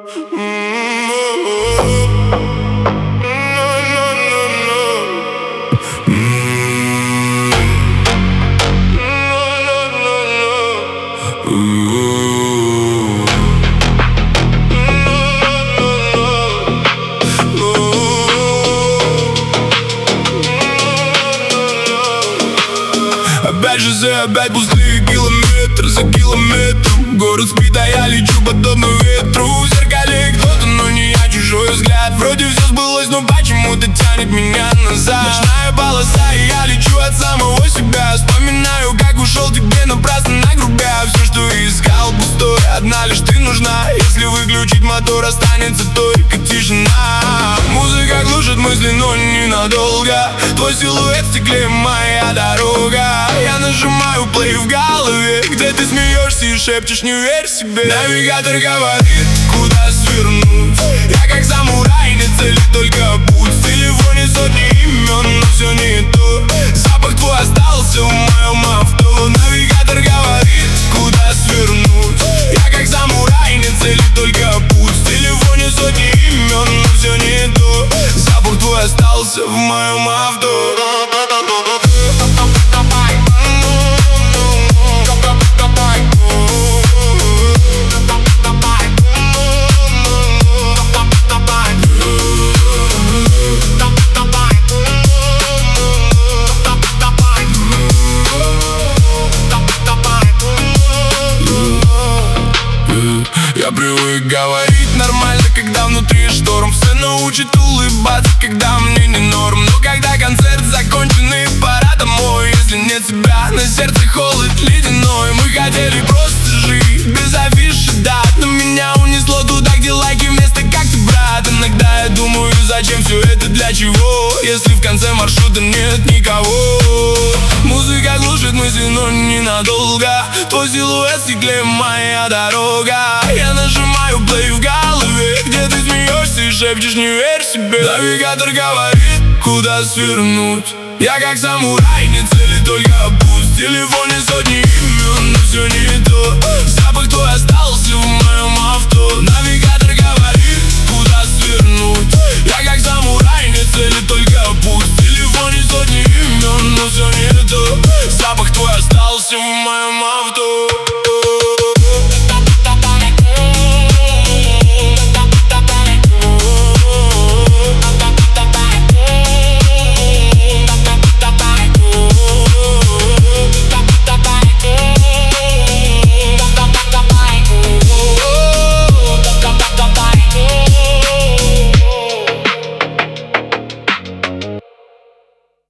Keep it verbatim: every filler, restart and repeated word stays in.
Опять шоссе, опять пустые километры за километром. Город спит, а я лечу подобно ветру. В зеркале кто-то, но не я, чужой взгляд. Вроде все сбылось, но почему-то тянет меня назад. Ночная полоса, и я лечу от самого себя. Вспоминаю, как ушел тебе напрасно нагрубя. Все, что искал, пустое, одна лишь ты нужна. Если выключить мотор, останется только тишина. Музыка глушит мысли, но ненадолго. Твой силуэт в стекле, моя дорога. Я нажимаю плей в голове, где ты смеешься и шепчешь, не верь себе. Навигатор говорит, куда свернуть. Я как самурай, не цель, только путь. В телефоне сотни имен, но все не то. Запах твой остался в моем авто. Навигатор говорит, куда свернуть. Я как самурай, не цель, только путь. В телефоне сотни имен, но все не то. Запах твой остался в моем авто. Я привык говорить нормально, когда внутри шторм. Все научит улыбаться, когда мне не норм. Но когда концерт закончен и пора домой, если нет тебя, на сердце холод ледяной. Мы хотели просто жить, без афиши дат, но меня унесло туда, где лайки вместо как ты, брат. Иногда я думаю, зачем все это, для чего, если в конце маршрута нет никого. Музыка глушит мысли, но ненадолго. Твой силуэт в стекле, моя дорога. Я нажимаю плей в голове, где ты смеешься и шепчешь, не верь себе. Навигатор говорит, куда свернуть. Я как самурай, не цели, только путь. В телефоне сотни имен, но все не то.